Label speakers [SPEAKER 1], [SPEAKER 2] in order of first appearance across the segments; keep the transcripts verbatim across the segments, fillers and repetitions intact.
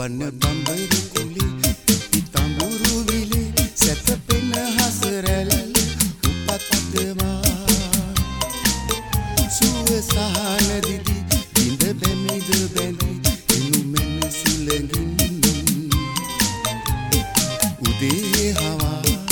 [SPEAKER 1] වන බඹරු කුලි ඉතඹුරු විලි සැතපෙන හසරැල් උපත්දවා සුව සහන දිදි බිඳ බැමිද බැඳි එනු මෙන්න සුළඟින් උදේ හවා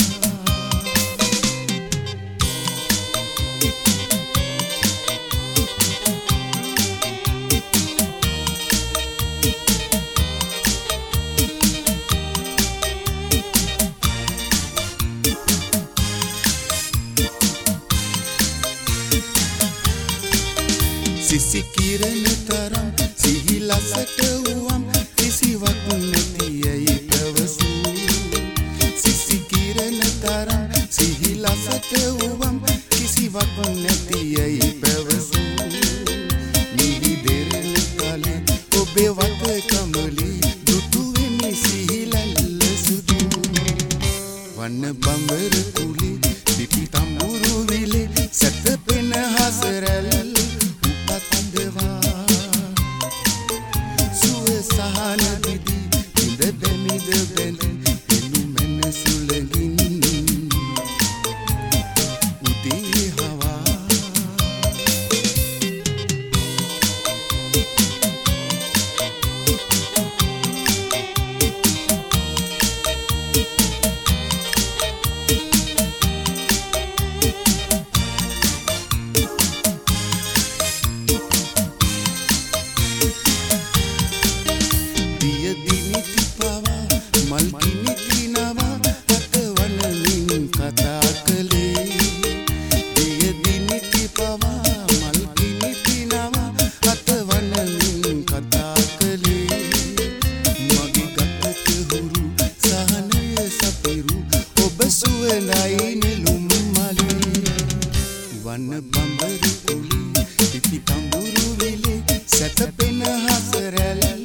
[SPEAKER 1] සිසි කිරණ තරම් සිහිලසට වුවම් කිසිවක් නැතියයි පැවසූ සිසි කිරණ තරම් සිහිලසට වුවම් කිසිවක් නැතියයි පැවසූ නිදි දෙරණ කලින් ඔබේ වත කමලි දුටු වෙමි සිහිලල්ල සුදු වන බඹර කුලි පිපි තඹුරු විලේ සැතපෙන හසරැල් සහන දිදි බිඳ බැමිද බැඳි එනු මෙන්න සුළඟින් උදේ හවා වන බඹරු කුලි පිපි තඹුරු විලේ සැතපෙන හසරැල්